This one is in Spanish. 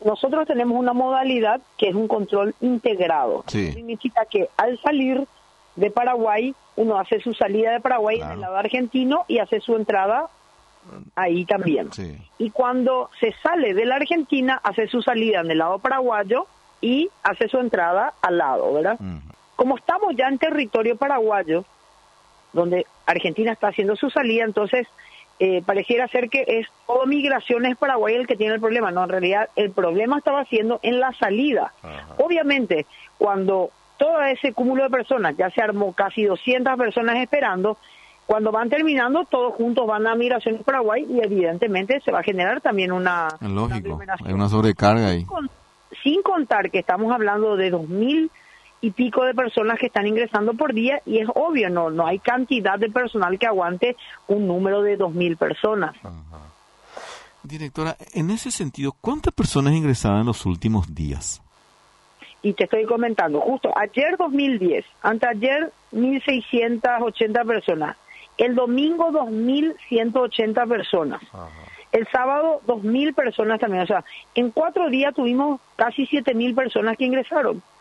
nosotros tenemos una modalidad que es un control integrado. Sí. Significa que al salir de Paraguay, uno hace su salida de Paraguay en el lado argentino y hace su entrada ahí también. Sí. Y cuando se sale de la Argentina, hace su salida en el lado paraguayo y hace su entrada al lado, ¿verdad? Como estamos ya en territorio paraguayo, donde Argentina está haciendo su salida, entonces pareciera ser que es todo Migraciones Paraguay el que tiene el problema. No, en realidad el problema estaba siendo en la salida. Obviamente, cuando todo ese cúmulo de personas, ya se armó casi 200 personas esperando, cuando van terminando, todos juntos van a Migraciones Paraguay y evidentemente se va a generar también una aglomeración. Hay una sobrecarga ahí. Sin contar que estamos hablando de 2.000 y pico de personas que están ingresando por día y es obvio, no hay cantidad de personal que aguante un número de 2.000 personas. Directora, en ese sentido, ¿cuántas personas ingresaban en los últimos días? Y te estoy comentando, justo ayer 2010, anteayer 1.680 personas, el domingo 2.180 personas, el sábado 2.000 personas también, o sea, en 4 días tuvimos casi 7.000 personas que ingresaron.